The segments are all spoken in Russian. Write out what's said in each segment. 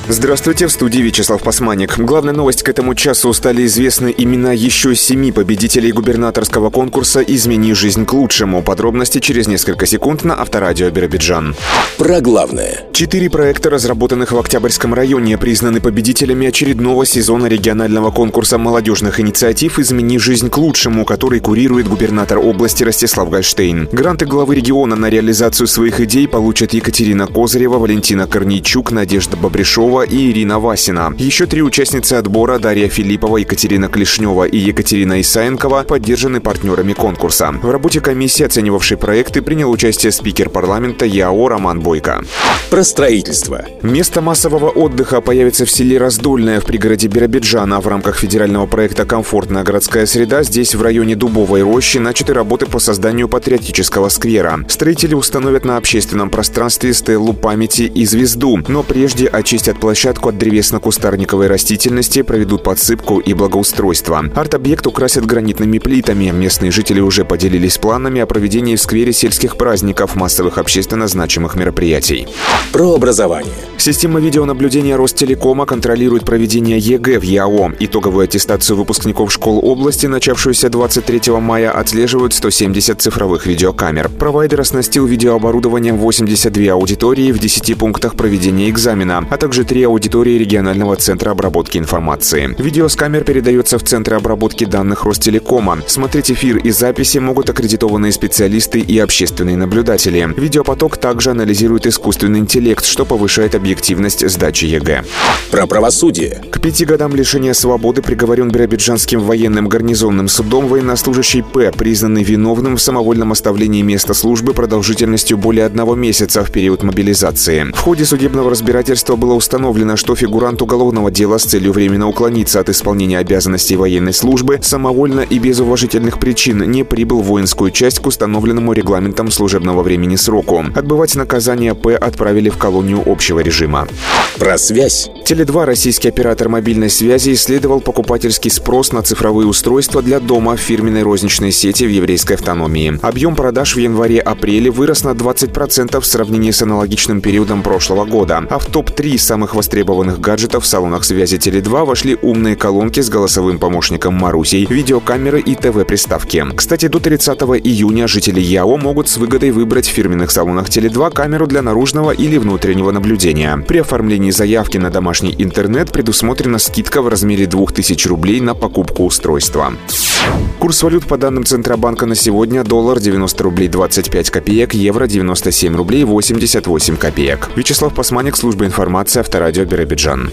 Здравствуйте, в студии Вячеслав Посманник. Главная новость: к этому часу стали известны имена еще 7 победителей губернаторского конкурса «Измени жизнь к лучшему». Подробности через несколько секунд на Авторадио Биробиджан. Про главное. 4 проекта, разработанных в Октябрьском районе, признаны победителями очередного сезона регионального конкурса молодежных инициатив «Измени жизнь к лучшему», который курирует губернатор области Ростислав Гольштейн. Гранты главы региона на реализацию своих идей получат Екатерина Козырева, Валентина Корнейчук, Надежда Бобришова и Ирина Васина. Еще 3 участницы отбора — Дарья Филиппова, Екатерина Клешнева и Екатерина Исаенкова — поддержаны партнерами конкурса. В работе комиссии, оценивавшей проекты, принял участие спикер парламента ЯО Роман Бойко. Про строительство. Место массового отдыха появится в селе Раздольное в пригороде Биробиджана. В рамках федерального проекта «Комфортная городская среда» здесь, в районе Дубовой рощи, начаты работы по созданию патриотического сквера. Строители установят на общественном пространстве стелу памяти и звезду, но прежде очистят площадку от древесно-кустарниковой растительности, проведут подсыпку и благоустройство. Арт-объект украсят гранитными плитами. Местные жители уже поделились планами о проведении в сквере сельских праздников, массовых общественно значимых мероприятий. Про образование. Система видеонаблюдения Ростелекома контролирует проведение ЕГЭ в ЯО. Итоговую аттестацию выпускников школ области, начавшуюся 23 мая, отслеживают 170 цифровых видеокамер. Провайдер оснастил видеооборудованием 82 аудитории в 10 пунктах проведения экзамена, а также 3 аудитории регионального центра обработки информации. Видео с камер передается в центры обработки данных Ростелекома. Смотреть эфир и записи могут аккредитованные специалисты и общественные наблюдатели. Видеопоток также анализирует искусственный интеллект, что повышает объективность сдачи ЕГЭ. Про правосудие. К 5 годам лишения свободы приговорен Биробиджанским военным гарнизонным судом военнослужащий П., признанный виновным в самовольном оставлении места службы продолжительностью более 1 месяца в период мобилизации. В ходе судебного разбирательства было установлено, что фигурант уголовного дела с целью временно уклониться от исполнения обязанностей военной службы самовольно и без уважительных причин не прибыл в воинскую часть к установленному регламентом служебного времени сроку. Отбывать наказание П. отправили в колонию общего режима. Про связь. Теле2, российский оператор мобильной связи, исследовал покупательский спрос на цифровые устройства для дома в фирменной розничной сети в еврейской автономии. Объем продаж в январе-апреле вырос на 20% в сравнении с аналогичным периодом прошлого года. А в топ-3 самых востребованных гаджетов в салонах связи Теле2 вошли умные колонки с голосовым помощником Марусей, видеокамеры и ТВ-приставки. Кстати, до 30 июня жители ЯО могут с выгодой выбрать в фирменных салонах Теле2 камеру для наружного или внутреннего наблюдения. При оформлении заявки на домашний интернет предусмотрена скидка в размере 2000 рублей на покупку устройства. Курс валют по данным Центробанка на сегодня: доллар 90 рублей 25 копеек, евро 97 рублей 88 копеек. Вячеслав Посманник, служба информации, Авторадио Биробиджан.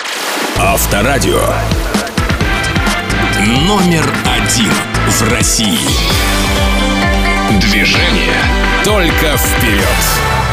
Авторадио. Номер 1 в России. Движение только вперед.